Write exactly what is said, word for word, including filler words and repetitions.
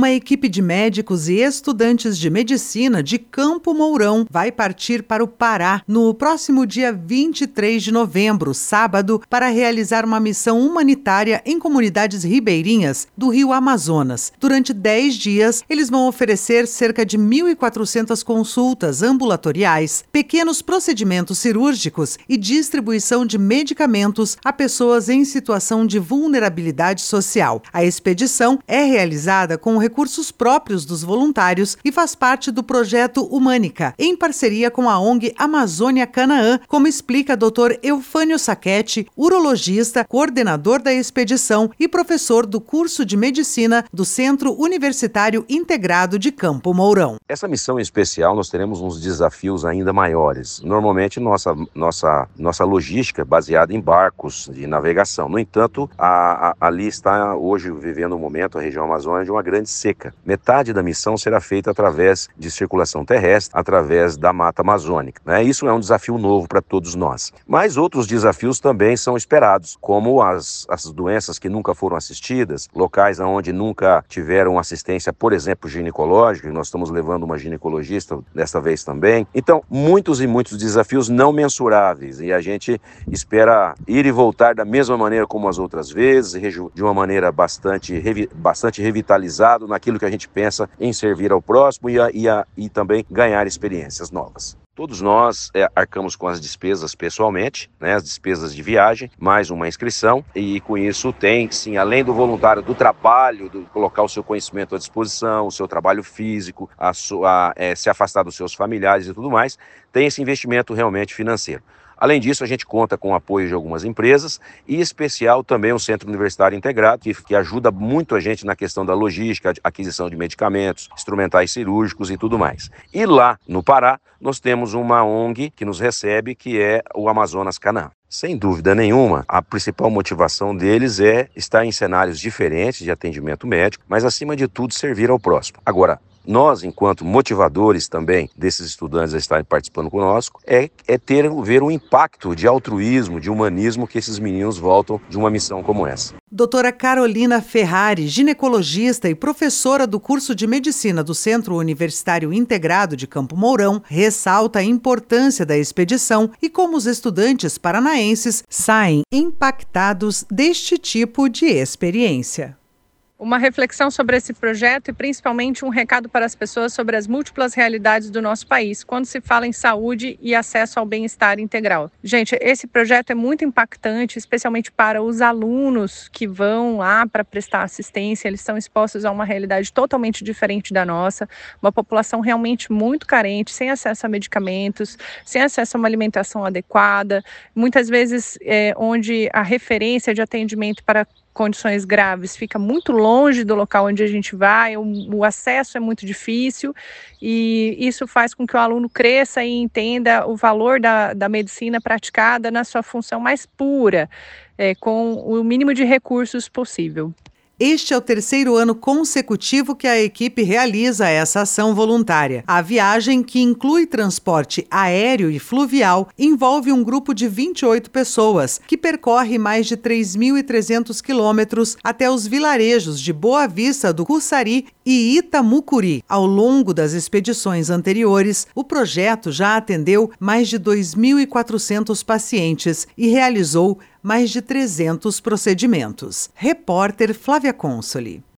uma equipe de médicos e estudantes de medicina de Campo Mourão vai partir para o Pará no próximo dia vinte e três de novembro, sábado, para realizar uma missão humanitária em comunidades ribeirinhas do Rio Amazonas. Durante dez dias, eles vão oferecer cerca de mil e quatrocentas consultas ambulatoriais, pequenos procedimentos cirúrgicos e distribuição de medicamentos a pessoas em situação de vulnerabilidade social. A expedição é realizada com recursos próprios dos voluntários e faz parte do projeto Humânica, em parceria com a O N G Amazônia Canaã, como explica doutor Eufânio Sacchetti, urologista, coordenador da expedição e professor do curso de medicina do Centro Universitário Integrado de Campo Mourão. Essa missão em especial, nós teremos uns desafios ainda maiores. Normalmente, nossa, nossa, nossa logística é baseada em barcos de navegação. No entanto, a, a, ali está hoje vivendo um momento, a região amazônica, de uma grande seca. Metade da missão será feita através de circulação terrestre, através da mata amazônica, né? Isso é um desafio novo para todos nós. Mas outros desafios também são esperados, como as, as doenças que nunca foram assistidas, locais onde nunca tiveram assistência, por exemplo, ginecológica, e nós estamos levando uma ginecologista desta vez também. Então, muitos e muitos desafios não mensuráveis, e a gente espera ir e voltar da mesma maneira como as outras vezes, de uma maneira bastante, bastante revitalizado naquilo que a gente pensa em servir ao próximo e, a, e, a, e também ganhar experiências novas. Todos nós é, arcamos com as despesas pessoalmente, né, as despesas de viagem, mais uma inscrição, e com isso tem, sim, além do voluntário, do trabalho, do colocar o seu conhecimento à disposição, o seu trabalho físico, a sua, é, se afastar dos seus familiares e tudo mais, tem esse investimento realmente financeiro. Além disso, a gente conta com o apoio de algumas empresas e, em especial, também o Centro Universitário Integrado, que, que ajuda muito a gente na questão da logística, aquisição de medicamentos, instrumentais cirúrgicos e tudo mais. E lá no Pará, nós temos uma O N G que nos recebe, que é o Amazonas Canaã. Sem dúvida nenhuma, a principal motivação deles é estar em cenários diferentes de atendimento médico, mas, acima de tudo, servir ao próximo. Agora, nós, enquanto motivadores também desses estudantes a estarem participando conosco, é, é ter, ver o impacto de altruísmo, de humanismo que esses meninos voltam de uma missão como essa. Doutora Carolina Ferrari, ginecologista e professora do curso de medicina do Centro Universitário Integrado de Campo Mourão, ressalta a importância da expedição e como os estudantes paranaenses saem impactados deste tipo de experiência. Uma reflexão sobre esse projeto e principalmente um recado para as pessoas sobre as múltiplas realidades do nosso país, quando se fala em saúde e acesso ao bem-estar integral. Gente, esse projeto é muito impactante, especialmente para os alunos que vão lá para prestar assistência. Eles são expostos a uma realidade totalmente diferente da nossa, uma população realmente muito carente, sem acesso a medicamentos, sem acesso a uma alimentação adequada, muitas vezes é, onde a referência de atendimento para condições graves fica muito longe do local onde a gente vai, o, o acesso é muito difícil e isso faz com que o aluno cresça e entenda o valor da, da medicina praticada na sua função mais pura, é, com o mínimo de recursos possível. Este é o terceiro ano consecutivo que a equipe realiza essa ação voluntária. A viagem, que inclui transporte aéreo e fluvial, envolve um grupo de vinte e oito pessoas, que percorre mais de três mil e trezentos quilômetros até os vilarejos de Boa Vista do Cussari e Itamucuri. Ao longo das expedições anteriores, o projeto já atendeu mais de dois mil e quatrocentos pacientes e realizou mais de trezentos procedimentos. Repórter Flávia Consoli.